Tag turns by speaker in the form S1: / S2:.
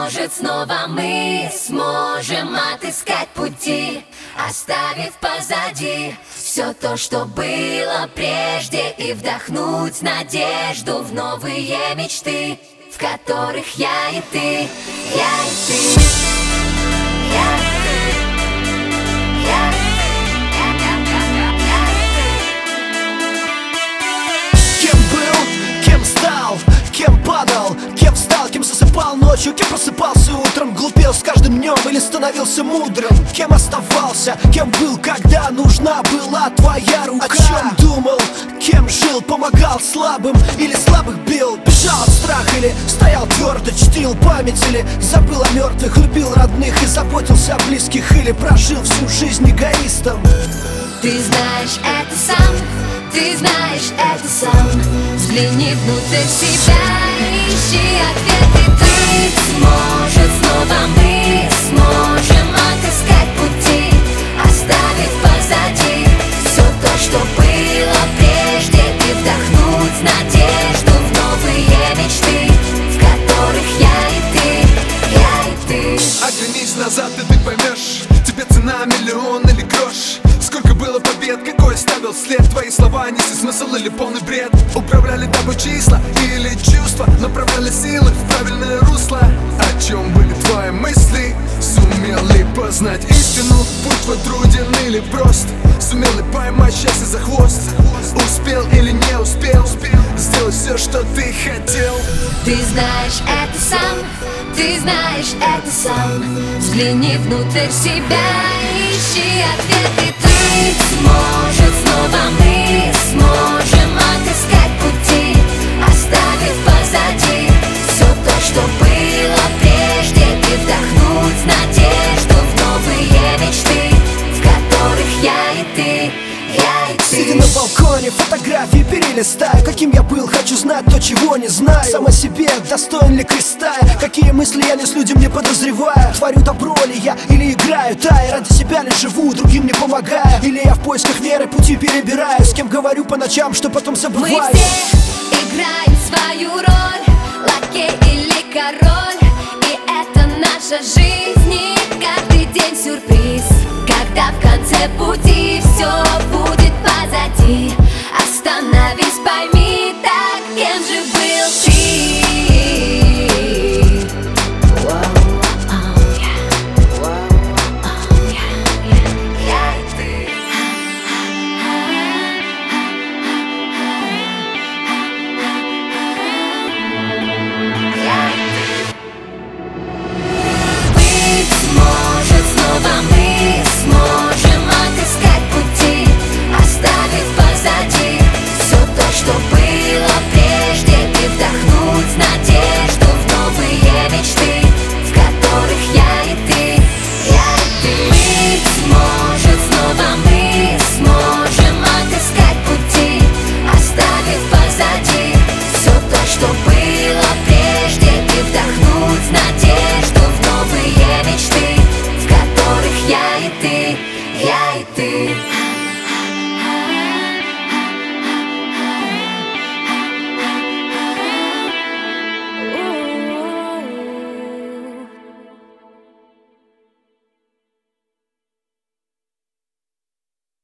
S1: Может, снова мы сможем отыскать пути, оставив позади все то, что было прежде, и вдохнуть надежду в новые мечты, в которых я и ты, я и ты, я и ты, я и ты.
S2: Кем был, кем стал, кем падал, кем встал, кем засыпал ночью, кем просыпался утром, глупел с каждым днем или становился мудрым, кем оставался, кем был, когда нужна была твоя рука. О чем думал, кем жил, помогал слабым или слабых бил, бежал от страха или стоял твердо, чтил память или забыл о мертвых, любил родных и заботился о близких, или прожил всю жизнь эгоистом.
S1: Ты знаешь это сам, ты знаешь это сам. Взгляни внутрь себя, ищи ответы. Ты сможешь, снова мы сможем отыскать пути, оставив позади все то, что было прежде, и вдохнуть надежду в новые мечты, в которых я и ты.
S3: Оглянись назад, и ты поймешь, тебе цена миллион или грош. Сколько было побед, какой оставил след. Твои слова несли смысл или полный бред. Управляли тобой числа или чувства, направляли силы в правильное русло. О чем были твои мысли? Сумел ли познать истину? Путь твой труден или прост? Сумел ли поймать счастье за хвост? Успел или не успел сделать все, что ты хотел?
S1: Ты знаешь это сам, ты знаешь это сам. Взгляни внутрь себя, ищи ответы. Ты сможешь, снова мы сможем отыскать пути, оставив позади все то, что было прежде, и вдохнуть надежду в новые мечты, в которых я и ты, я и ты.
S2: Сидя на балконе, фотографии перелистаю. Каким я был, хочу знать то, чего не знаю. Сам о себе, достоин ли креста? Какие мысли я нес, людям не подозреваю. Творю добро ли я или играю тай? Ради себя ли живу, другим не помогаю? Или я в поисках веры пути перебираю? С кем говорю по ночам, что потом забываю?
S1: Мы все играем свою роль, лакей или король, и это наша жизнь, и каждый день сюрприз. Когда в конце пути все будет позади, остановись, пойми, так кем же был ты?